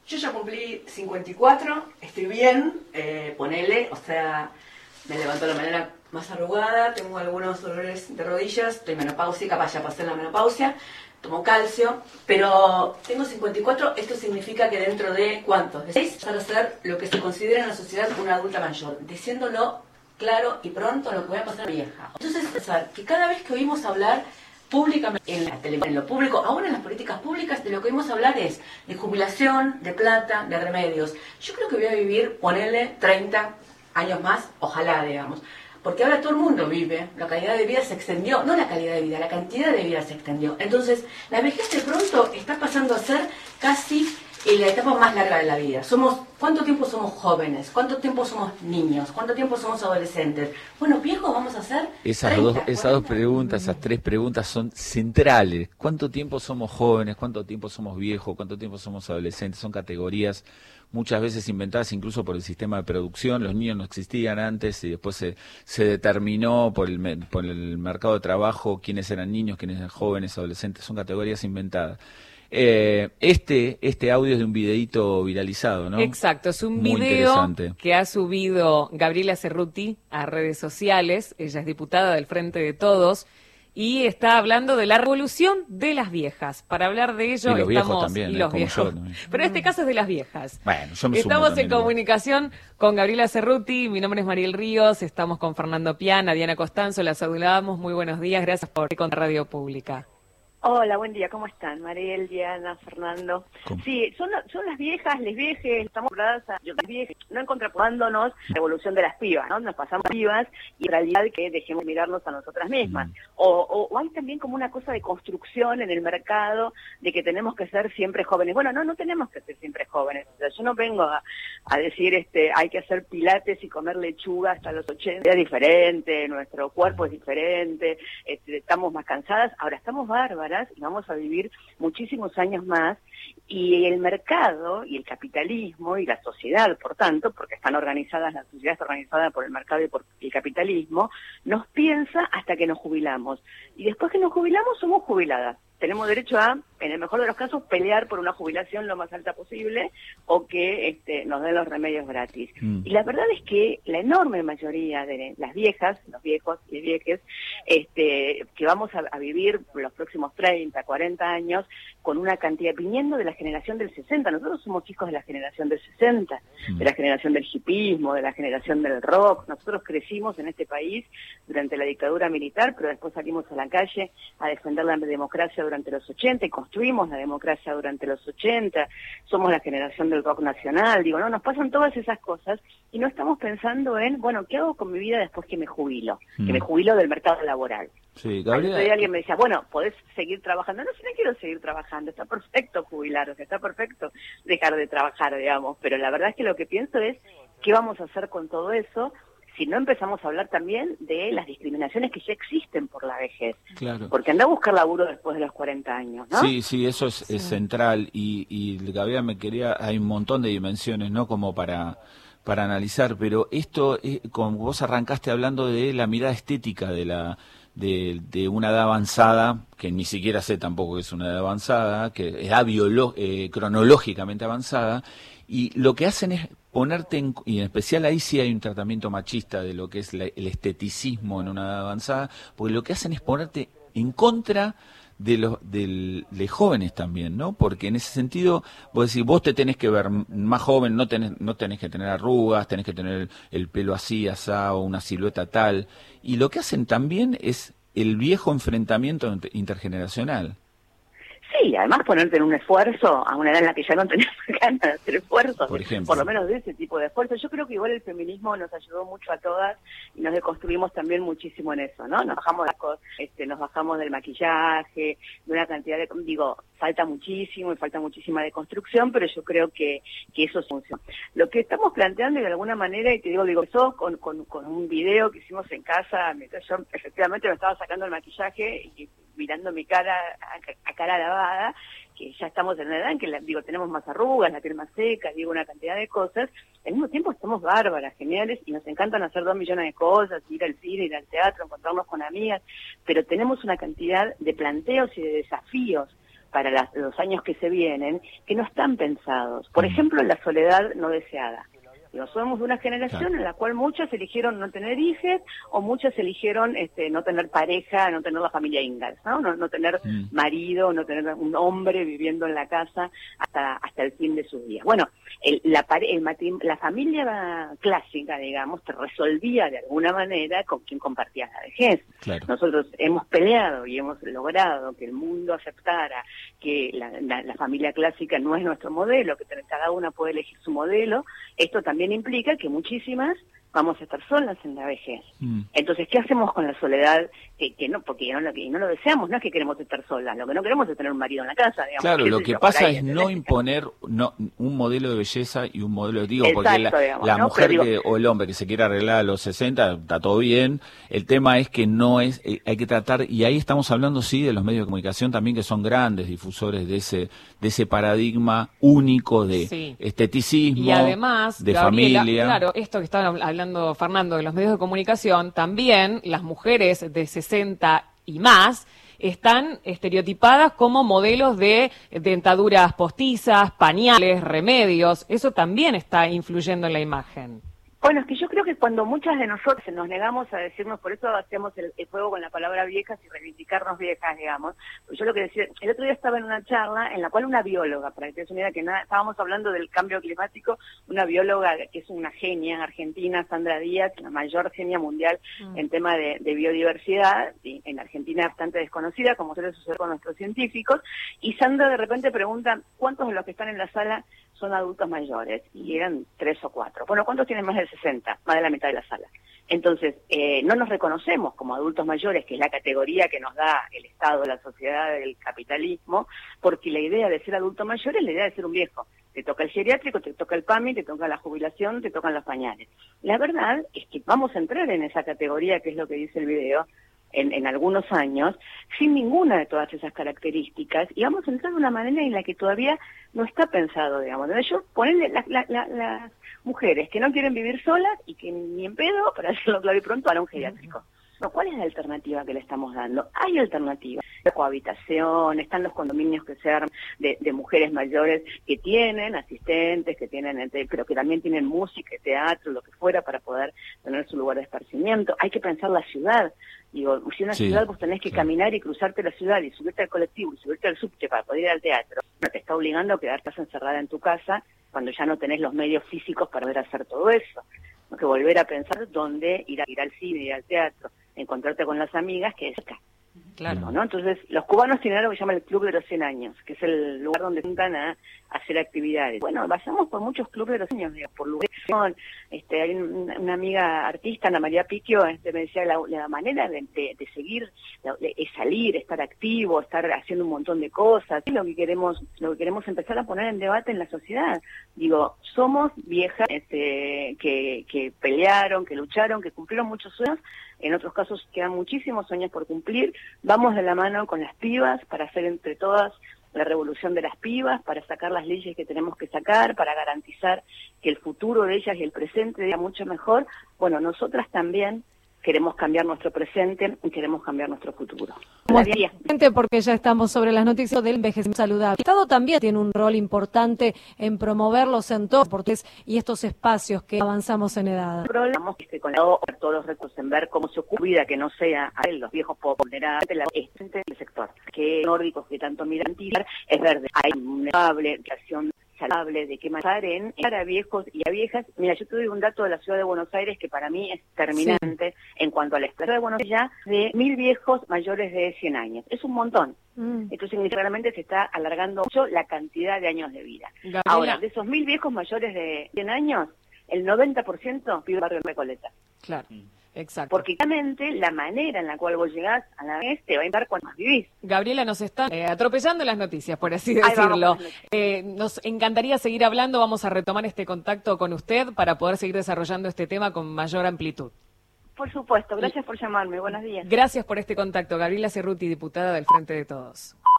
Yo ya cumplí 54, estoy bien, ponele, o sea, me levanto de la manera más arrugada, tengo algunos dolores de rodillas, estoy menopáusica, ya pasé la menopausia, tomo calcio, pero tengo 54, esto significa que dentro de, ¿cuántos? De 6, para ser lo que se considera en la sociedad una adulta mayor, diciéndolo claro y pronto lo que voy a pasar vieja. Entonces, pensar que cada vez que oímos hablar públicamente en la televisión, en lo público, aún en las políticas públicas, de lo que oímos hablar es de jubilación, de plata, de remedios. Yo creo que voy a vivir, ponele 30 años más, ojalá, digamos. Porque ahora todo el mundo vive, la calidad de vida se extendió, no la calidad de vida, la cantidad de vida se extendió. Entonces, la vejez de pronto está pasando a ser casi la etapa más larga de la vida. ¿Cuánto tiempo somos jóvenes? ¿Cuánto tiempo somos niños? ¿Cuánto tiempo somos adolescentes? Bueno, viejos vamos a ser esas 30, dos preguntas, esas tres preguntas son centrales. ¿Cuánto tiempo somos jóvenes? ¿Cuánto tiempo somos viejos? ¿Cuánto tiempo somos adolescentes? Son categorías muchas veces inventadas incluso por el sistema de producción. Los niños no existían antes y después se determinó por el mercado de trabajo quiénes eran niños, quiénes eran jóvenes, adolescentes. Son categorías inventadas. Este audio es de un videíto viralizado, ¿no? Exacto, es un Muy video que ha subido Gabriela Cerruti a redes sociales. Ella es diputada del Frente de Todos y está hablando de la revolución de las viejas. Para hablar de ello y los viejos estamos también, y los como viejos. yo, ¿no? Pero en este caso es de las viejas. Bueno, yo me sumo Estamos también, en comunicación con Gabriela Cerruti. Mi nombre es Mariel Ríos. Estamos con Fernando Piana, Diana Costanzo. La saludamos. Muy buenos días. Gracias por estar con Radio Pública. Hola, buen día, ¿cómo están? Mariel, Diana, Fernando. ¿Cómo? Sí, son las viejas, les viejas, estamos habladas a las viejas, no en contraponiéndonos la revolución de las pibas, ¿no? Nos pasamos pibas y en realidad que dejemos de mirarnos a nosotras mismas. O hay también como una cosa de construcción en el mercado de que tenemos que ser siempre jóvenes. Bueno, no tenemos que ser siempre jóvenes. O sea, yo no vengo a decir hay que hacer pilates y comer lechuga hasta los 80. Es diferente, nuestro cuerpo es diferente, estamos más cansadas, ahora estamos bárbaras y vamos a vivir muchísimos años más, y el mercado y el capitalismo y la sociedad, por tanto, porque están organizadas, la sociedad está organizada por el mercado y por el capitalismo, nos piensa hasta que nos jubilamos, y después que nos jubilamos somos jubiladas. Tenemos derecho a, en el mejor de los casos, pelear por una jubilación lo más alta posible o que nos den los remedios gratis. Y la verdad es que la enorme mayoría de las viejas, los viejos y viejes, que vamos a vivir los próximos 30, 40 años con una cantidad, viniendo de la generación del 60, nosotros somos hijos de la generación del 60, de la generación del hipismo, de la generación del rock. Nosotros crecimos en este país durante la dictadura militar, pero después salimos a la calle a defender la democracia durante los 80 y construimos la democracia durante los 80, somos la generación del rock nacional, no, nos pasan todas esas cosas y no estamos pensando en, bueno, ¿qué hago con mi vida después que me jubilo? Que me jubilo del mercado laboral. Sí, Gabriela. Entonces alguien me decía, bueno, ¿podés seguir trabajando? No, si no quiero seguir trabajando, está perfecto jubilar, o sea, está perfecto dejar de trabajar, digamos, pero la verdad es que lo que pienso es, ¿qué vamos a hacer con todo eso? Si no empezamos a hablar también de las discriminaciones que ya existen por la vejez. Claro. Porque anda a buscar laburo después de los 40 años, ¿no? Sí, eso es central. Y Gabriela, hay un montón de dimensiones, ¿no? Como para analizar, pero esto, como vos arrancaste hablando de la mirada estética de una edad avanzada, que ni siquiera sé tampoco que es una edad avanzada, que es edad cronológicamente avanzada, y lo que hacen es ponerte, y en especial ahí sí hay un tratamiento machista de lo que es el esteticismo en una edad avanzada, porque lo que hacen es ponerte en contra de jóvenes también, ¿no? Porque en ese sentido, vos decís, vos te tenés que ver más joven, no tenés que tener arrugas, tenés que tener el pelo así, asado, una silueta tal, y lo que hacen también es el viejo enfrentamiento intergeneracional. Sí, además ponerte en un esfuerzo a una edad en la que ya no tenés ganas de hacer esfuerzos, por lo menos de ese tipo de esfuerzo. Yo creo que igual el feminismo nos ayudó mucho a todas y nos deconstruimos también muchísimo en eso, ¿no? Nos bajamos del maquillaje, de una cantidad de... falta muchísimo y falta muchísima deconstrucción, pero yo creo que eso funciona. Lo que estamos planteando de alguna manera, y te digo, eso con un video que hicimos en casa, mientras yo efectivamente me estaba sacando el maquillaje y mirando mi cara a cara lavada, que ya estamos en una edad en que tenemos más arrugas, la piel más seca, una cantidad de cosas. Al mismo tiempo estamos bárbaras, geniales, y nos encantan hacer 2 millones de cosas, ir al cine, ir al teatro, encontrarnos con amigas, pero tenemos una cantidad de planteos y de desafíos para los años que se vienen que no están pensados. Por ejemplo, la soledad no deseada. Somos de una generación en la cual muchas eligieron no tener hijos, o muchas eligieron no tener pareja, no tener la familia Ingalls, no tener marido, no tener un hombre viviendo en la casa hasta el fin de sus días. Bueno, la familia clásica, digamos, te resolvía de alguna manera con quien compartías la vejez. Claro. Nosotros hemos peleado y hemos logrado que el mundo aceptara que la familia clásica no es nuestro modelo, que cada una puede elegir su modelo. Esto también implica que muchísimas vamos a estar solas en la vejez. Entonces, ¿qué hacemos con la soledad? Que no, porque no lo deseamos, no es que queremos estar solas, lo que no queremos es tener un marido en la casa, digamos. Claro, lo que pasa es no imponer un modelo de belleza y un modelo de... porque la mujer o el hombre que se quiere arreglar a los 60, está todo bien, el tema es que no es, hay que tratar, y ahí estamos hablando, sí, de los medios de comunicación también, que son grandes difusores de ese paradigma único de esteticismo, y además, de Gabriela, familia. Claro, esto que estaba hablando Fernando de los medios de comunicación, también las mujeres de 60 y más están estereotipadas como modelos de dentaduras postizas, pañales, remedios. Eso también está influyendo en la imagen. Bueno, es que yo creo que cuando muchas de nosotros nos negamos a decirnos, por eso hacemos el juego con la palabra viejas y reivindicarnos viejas, digamos. Pues yo lo que decía, el otro día estaba en una charla en la cual una bióloga, para que te des una idea, estábamos hablando del cambio climático, una bióloga que es una genia argentina, Sandra Díaz, la mayor genia mundial en tema de biodiversidad, y en Argentina bastante desconocida, como suele suceder con nuestros científicos, y Sandra de repente pregunta, ¿cuántos de los que están en la sala son adultos mayores? Y eran 3 o 4. Bueno, ¿cuántos tienen más de 60? Más de la mitad de la sala. Entonces, no nos reconocemos como adultos mayores, que es la categoría que nos da el Estado, la sociedad, el capitalismo, porque la idea de ser adulto mayor es la idea de ser un viejo. Te toca el geriátrico, te toca el PAMI, te toca la jubilación, te tocan los pañales. La verdad es que vamos a entrar en esa categoría, que es lo que dice el video, en algunos años, sin ninguna de todas esas características, y vamos a entrar de una manera en la que todavía no está pensado, digamos. De hecho, ponerle las mujeres que no quieren vivir solas y que ni en pedo, para decirlo claro y pronto, para un geriátrico. No, ¿cuál es la alternativa que le estamos dando? Hay alternativas. La cohabitación, están los condominios que se arman de mujeres mayores que tienen asistentes, que tienen, pero que también tienen música, teatro, lo que fuera, para poder tener su lugar de esparcimiento. Hay que pensar la ciudad. Digo, si una ciudad vos tenés que caminar y cruzarte la ciudad y subirte al colectivo y subirte al subte para poder ir al teatro, no te está obligando a quedarte encerrada en tu casa cuando ya no tenés los medios físicos para poder hacer todo eso. Hay que volver a pensar dónde ir al cine, ir al teatro, encontrarte con las amigas, que es acá. Claro. ¿No? Entonces, los cubanos tienen algo que se llama el Club de los 100 años, que es el lugar donde se juntan a hacer actividades. Bueno, pasamos por muchos clubes de los 100 años, digamos, por lugares. Hay una amiga artista, Ana María Piquio, me decía la manera de seguir, es salir, estar activo, estar haciendo un montón de cosas. Es lo que queremos empezar a poner en debate en la sociedad. Digo, somos viejas que pelearon, que lucharon, que cumplieron muchos sueños. En otros casos quedan muchísimos sueños por cumplir. Vamos de la mano con las pibas para hacer entre todas la revolución de las pibas, para sacar las leyes que tenemos que sacar, para garantizar que el futuro de ellas y el presente sea mucho mejor. Bueno, nosotras también queremos cambiar nuestro presente y queremos cambiar nuestro futuro. Porque ya estamos sobre las noticias del envejecimiento saludable. El Estado también tiene un rol importante en promover los entornos y estos espacios que avanzamos en edad. El problema es que con todos los recursos en ver cómo se ocupa que no sea a los viejos vulnerables del sector, que nórdicos que tanto miran tirar, es verde. Hay una creación saludable de qué pasar a viejos y a viejas. Mira, yo te doy un dato de la ciudad de Buenos Aires que para mí es determinante en cuanto a la ciudad de Buenos Aires, ya de 1.000 viejos mayores de 100 años. Es un montón. Entonces, claramente se está alargando mucho la cantidad de años de vida. Gabriela. Ahora, de esos 1.000 viejos mayores de 100 años, el 90% vive en barrio de Recoleta. Claro. Exacto. Porque realmente la manera en la cual vos llegás a la vez te va a impactar cuando más vivís. Gabriela, nos están atropellando las noticias, por así decirlo. Nos encantaría seguir hablando, vamos a retomar este contacto con usted para poder seguir desarrollando este tema con mayor amplitud. Por supuesto, gracias por llamarme, buenos días. Gracias por este contacto, Gabriela Cerruti, diputada del Frente de Todos.